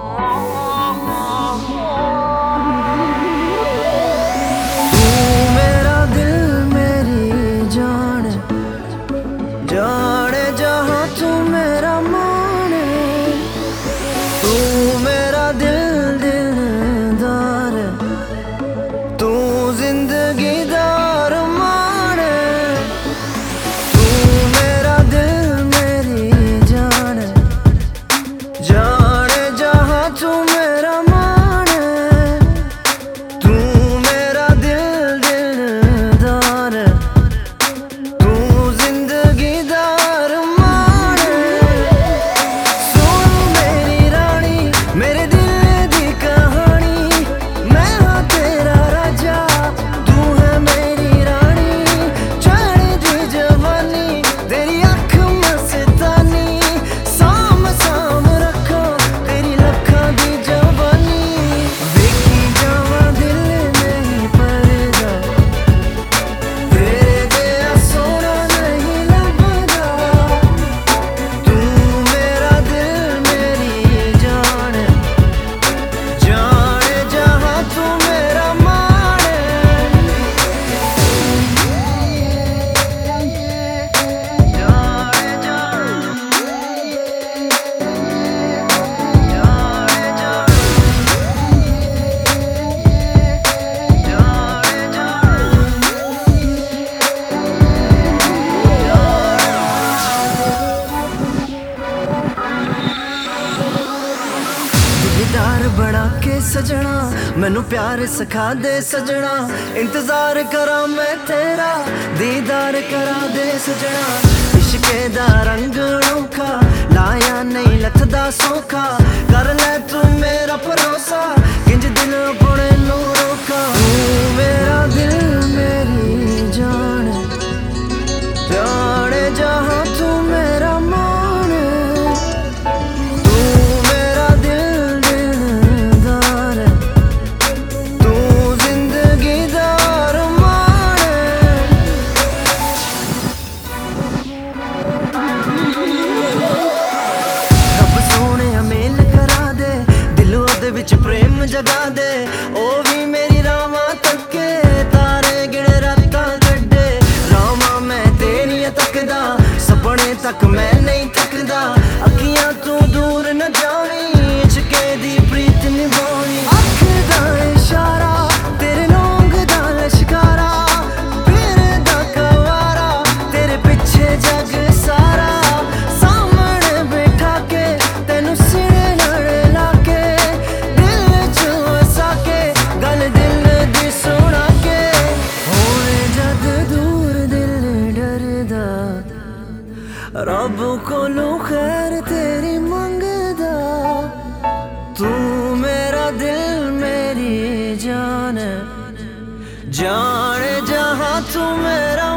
जाने जहाँ तू मेरा मान, तू मेरा दिल दिलदार, तू जिंदगी दार मान, तू मेरा दिल मेरी जान, जाने जहाँ तू मेरा मान, तू मेरा दिल दिलदार, तू जिंदगी दीदार बना के सजना, मैनू प्यार सिखा दे सजना, इंतजार करा मैं तेरा, दीदार करा दे सजना। इश्के दा रंग अनोखा, लाया नहीं लथदा सौखा, कर ले तू मेरा भरोसा, किंज दिल अपने नू रोका। तू मेरा दिल मेरी जान, जाने जहाँ तू मेरा मान, तू मेरा दिल दिलदार, तू जिंदगी दार मान। रब सोने मेल करा दे, दिल ओदे विच प्रेम जगा दे, ओ भी मेरी रावां तके, तारे गिणे रातां कड्डे, रावां मैं तेरियां तकदा, सपने तक मैं नहीं थकदा, अखियां तू दूर न जावी, इश्के दी प्रीत निभावी। अख दा इशारा तेरे नौंग दा लश्कारा, फिर दा कवारा तेरे पिछे जग सारा, सामने बैठा के तेनू सीने नाल लाके, दिल च वसा के गल दिल दी सुना के, होवे जद दूर दिल डरदा, रब कोलों खैर तेरी मंगदा। तू मेरा दिल मेरी जान, जाने जहाँ तू मेरा